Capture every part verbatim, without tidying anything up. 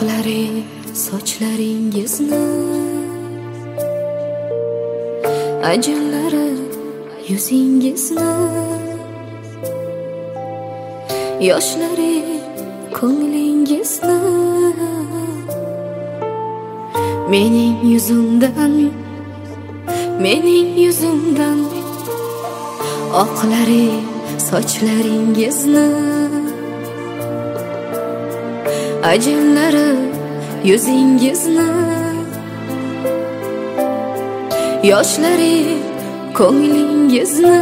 oqlari sochlaringizni, ajinlari yuzingizni, yoshlari ko'nglingizni mening yuzimdan, mening yuzimdan oqlari sochlaringizni, ajinlari yuzingizni, yoshlari ko'nglingizni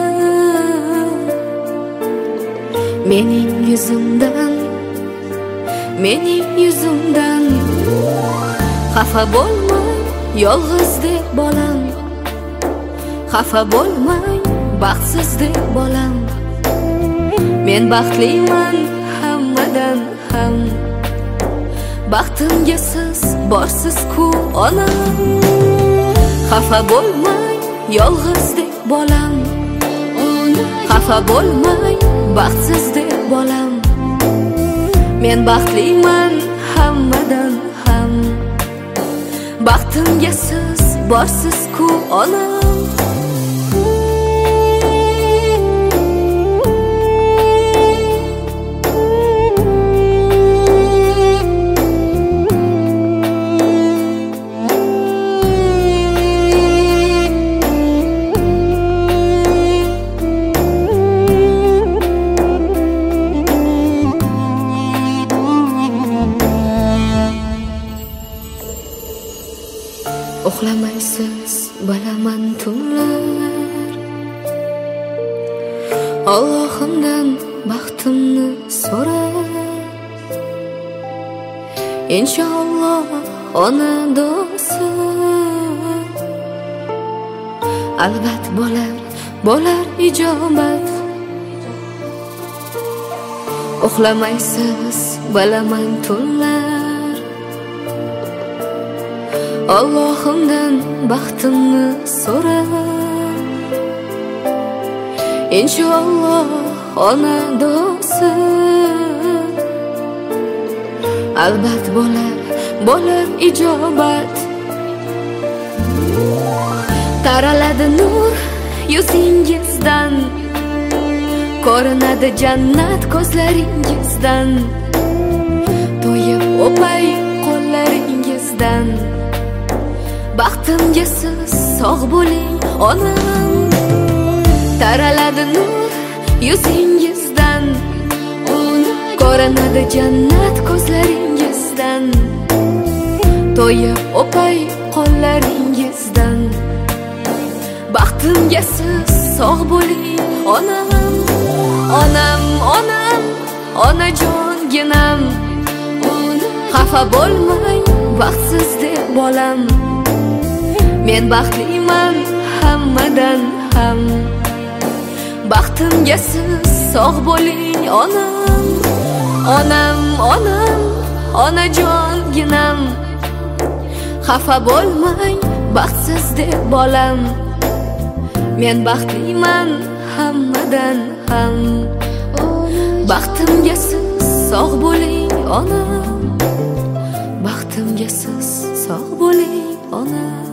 mening yuzimdan, mening yuzimdan xafa bo'lmang yolg'iz deb bolam, xafa bo'lmang baxtsiz deb bolam. Men baxtliman hammadan ham, baxtimga siz borsiz-ku onam. Xafa bo'lmang yolg'iz deb bolam, xafa bo'lmang baxtsiz deb bolam. Men baxtliman hammadan ham, baxtimga siz borsiz-ku onam. Uxlamaysiz bilaman tunlar, Allohimdan baxtimni so'rab, inshaalloh ona duosi albat bo'lar, bo'lar ijobat. Uxlamaysiz bilaman tunlar, Allohimdan baxtimni so'rab, inshaalloh ona duosi albat bo'lar, bo'lar ijobat. Taraladi nur yuzingizdan, ko'rinadi jannat ko'zlaringizdan, to'yib o'pay qo'llaringizdan. Baxtimga siz sog' bo'ling onam. Taraladi nur yuzingizdan, ko'rinadi jannat ko'zlaringizdan, to'yib o'pay qo'llaringizdan. Baxtimga siz sog' bo'ling onam. Onam, onam, onajonginam, xafa bo'lmang baxtsiz deb bolam. Men baxtliman hammadan ham, baxtimga siz sog' bo'ling onam. Onam, onam, onajonginam, xafa bo'lmang baxtsiz deb bolam. Men baxtliman hammadan ham, baxtimga siz sog' bo'ling onam. Baxtimga siz sog' bo'ling onam.